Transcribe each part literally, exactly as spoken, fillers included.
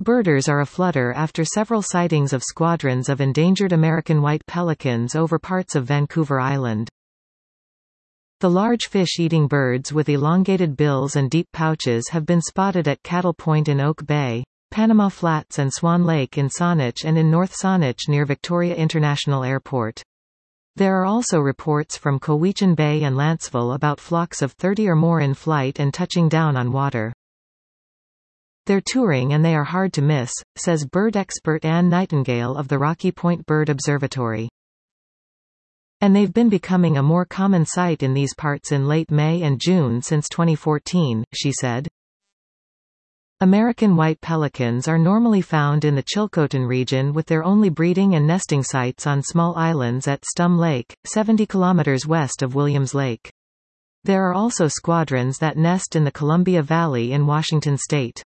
Birders are aflutter after several sightings of squadrons of endangered American white pelicans over parts of Vancouver Island. The large fish-eating birds with elongated bills and deep pouches have been spotted at Cattle Point in Oak Bay, Panama Flats and Swan Lake in Saanich and in North Saanich near Victoria International Airport. There are also reports from Cowichan Bay and Lanceville about flocks of thirty or more in flight and touching down on water. They're touring and they are hard to miss, says bird expert Anne Nightingale of the Rocky Point Bird Observatory. And they've been becoming a more common sight in these parts in late May and June since twenty fourteen, she said. American white pelicans are normally found in the Chilcotin region with their only breeding and nesting sites on small islands at Stum Lake, seventy kilometers west of Williams Lake. There are also squadrons that nest in the Columbia Valley in Washington state.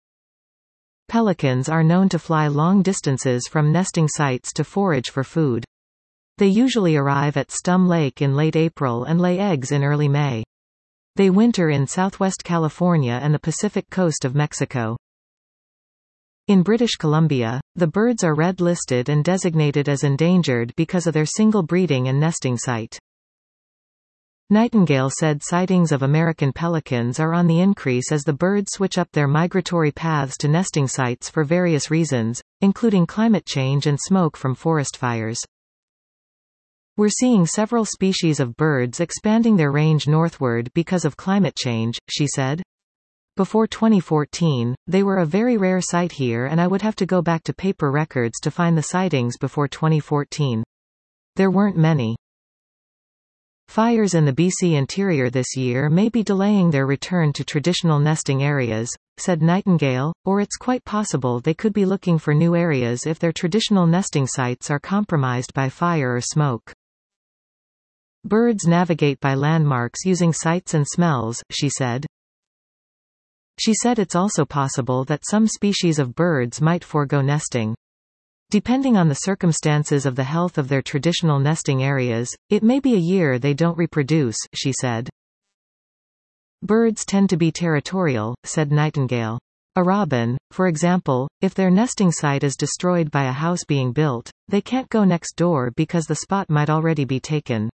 Pelicans are known to fly long distances from nesting sites to forage for food. They usually arrive at Stum Lake in late April and lay eggs in early May. They winter in southwest California and the Pacific coast of Mexico. In British Columbia, the birds are red-listed and designated as endangered because of their single breeding and nesting site. Nightingale said sightings of American pelicans are on the increase as the birds switch up their migratory paths to nesting sites for various reasons, including climate change and smoke from forest fires. We're seeing several species of birds expanding their range northward because of climate change, she said. Before twenty fourteen, they were a very rare sight here and I would have to go back to paper records to find the sightings before twenty fourteen. There weren't many. Fires in the B C interior this year may be delaying their return to traditional nesting areas, said Nightingale, or it's quite possible they could be looking for new areas if their traditional nesting sites are compromised by fire or smoke. Birds navigate by landmarks using sights and smells, she said. She said it's also possible that some species of birds might forego nesting. Depending on the circumstances of the health of their traditional nesting areas, it may be a year they don't reproduce, she said. Birds tend to be territorial, said Nightingale. A robin, for example, if their nesting site is destroyed by a house being built, they can't go next door because the spot might already be taken.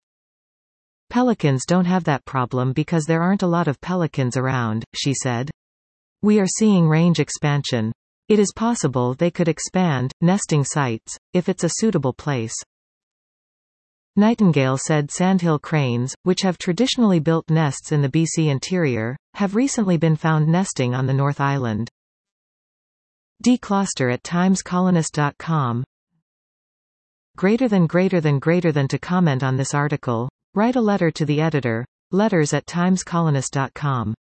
Pelicans don't have that problem because there aren't a lot of pelicans around, she said. We are seeing range expansion. It is possible they could expand nesting sites, if it's a suitable place. Nightingale said sandhill cranes, which have traditionally built nests in the B C interior, have recently been found nesting on the North Island. D. Closter at times colonist dot com. Greater than greater than greater than to comment on this article, write a letter to the editor, letters at times colonist dot com.